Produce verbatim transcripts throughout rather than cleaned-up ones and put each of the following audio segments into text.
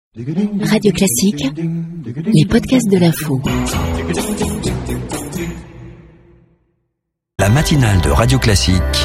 Radio Classique, les podcasts de l'info. La matinale de Radio Classique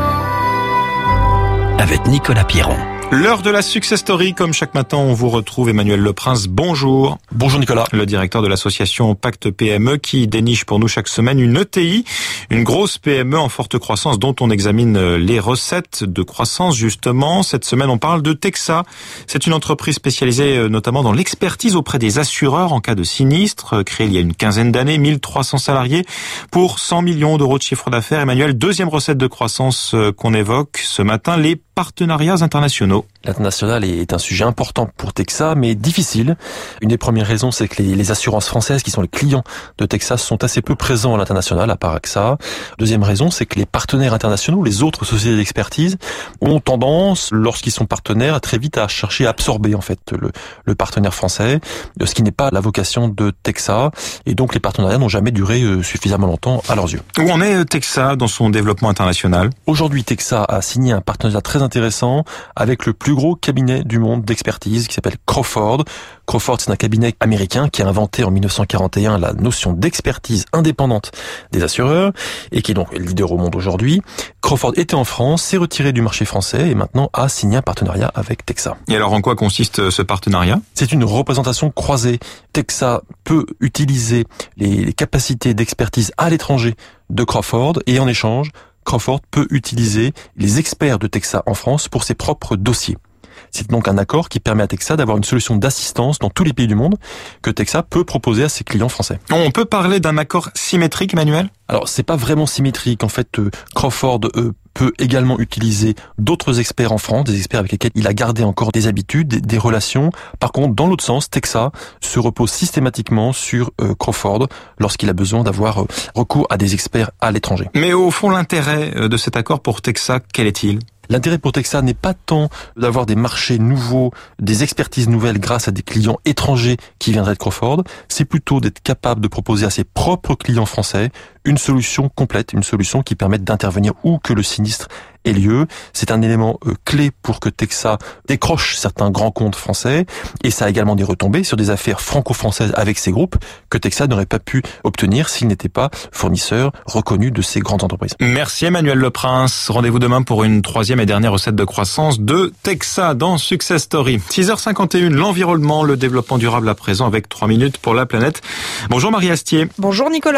avec Nicolas Pierron. L'heure de la Success Story, comme chaque matin, on vous retrouve Emmanuel Leprince. Bonjour. Bonjour Nicolas. Le directeur de l'association Pacte P M E qui déniche pour nous chaque semaine une E T I, une grosse P M E en forte croissance dont on examine les recettes de croissance justement. Cette semaine, on parle de Texa. C'est une entreprise spécialisée notamment dans l'expertise auprès des assureurs en cas de sinistre, créée il y a une quinzaine d'années, mille trois cents salariés pour cent millions d'euros de chiffre d'affaires. Emmanuel, deuxième recette de croissance qu'on évoque ce matin, les partenariats internationaux. L'international est un sujet important pour Texa, mais difficile. Une des premières raisons, c'est que les, les assurances françaises, qui sont les clients de Texa, sont assez peu présents à l'international, à part A X A. Deuxième raison, c'est que les partenaires internationaux, les autres sociétés d'expertise, ont tendance, lorsqu'ils sont partenaires, très vite à chercher à absorber en fait le, le partenaire français, ce qui n'est pas la vocation de Texa. Et donc les partenariats n'ont jamais duré suffisamment longtemps à leurs yeux. Où en est Texa dans son développement international ? Aujourd'hui, Texa a signé un partenariat très intéressant avec le plus gros cabinet du monde d'expertise qui s'appelle Crawford. Crawford, c'est un cabinet américain qui a inventé en dix-neuf cent quarante et un la notion d'expertise indépendante des assureurs et qui est donc leader au monde aujourd'hui. Crawford était en France, s'est retiré du marché français et maintenant a signé un partenariat avec Texa. Et alors en quoi consiste ce partenariat ? C'est une représentation croisée. Texa peut utiliser les capacités d'expertise à l'étranger de Crawford et en échange, Crawford peut utiliser les experts de Texa en France pour ses propres dossiers. C'est donc un accord qui permet à Texa d'avoir une solution d'assistance dans tous les pays du monde que Texa peut proposer à ses clients français. On peut parler d'un accord symétrique, Emmanuel ? Alors, c'est pas vraiment symétrique. En fait, euh, Crawford euh, peut également utiliser d'autres experts en France, des experts avec lesquels il a gardé encore des habitudes, des, des relations. Par contre, dans l'autre sens, Texa se repose systématiquement sur euh, Crawford lorsqu'il a besoin d'avoir euh, recours à des experts à l'étranger. Mais au fond, l'intérêt de cet accord pour Texa, quel est-il ? L'intérêt pour Texa n'est pas tant d'avoir des marchés nouveaux, des expertises nouvelles grâce à des clients étrangers qui viendraient de Crawford, c'est plutôt d'être capable de proposer à ses propres clients français une solution complète, une solution qui permette d'intervenir où que le sinistre ait lieu. C'est un élément euh, clé pour que Texa décroche certains grands comptes français et ça a également des retombées sur des affaires franco-françaises avec ces groupes que Texa n'aurait pas pu obtenir s'il n'était pas fournisseur reconnu de ces grandes entreprises. Merci Emmanuel Leprince. Rendez-vous demain pour une troisième et dernière recette de croissance de Texa dans Success Story. six heures cinquante et une, l'environnement, le développement durable à présent avec trois minutes pour la planète. Bonjour Marie Astier. Bonjour Nicolas.